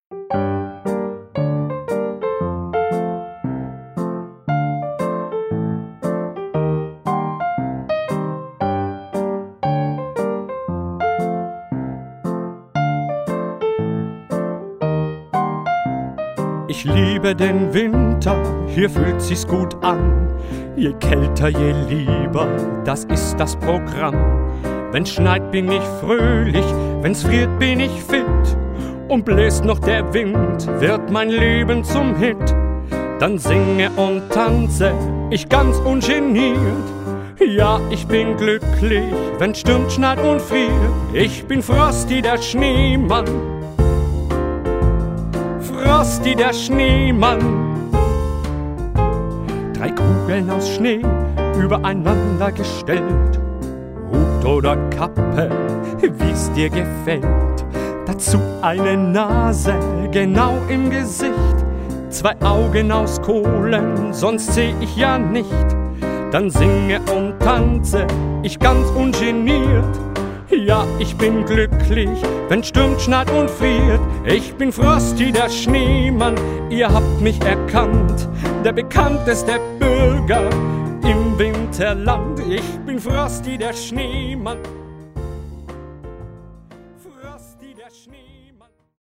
Ich liebe den Winter, hier fühlt sich's gut an. Je kälter, je lieber, das ist das Programm. Wenn's schneit, bin ich fröhlich, wenn's friert, bin ich fit. Und bläst noch der Wind, wird mein Leben zum Hit. Dann singe und tanze ich ganz ungeniert. Ja, ich bin glücklich, wenn's stürmt, schneit und friert. Ich bin Frosty, der Schneemann. Frosty, der Schneemann. 3 Kugeln aus Schnee übereinander gestellt. Hut oder Kappe, wie's dir gefällt. Dazu eine Nase genau im Gesicht. 2 Augen aus Kohlen, sonst seh ich ja nicht. Dann singe und tanze ich ganz ungeniert. Ja, ich bin glücklich, wenn stürmt, schneit und friert. Ich bin Frosty, der Schneemann, ihr habt mich erkannt. Der bekannteste Bürger im Winterland. Ich bin Frosty, der Schneemann.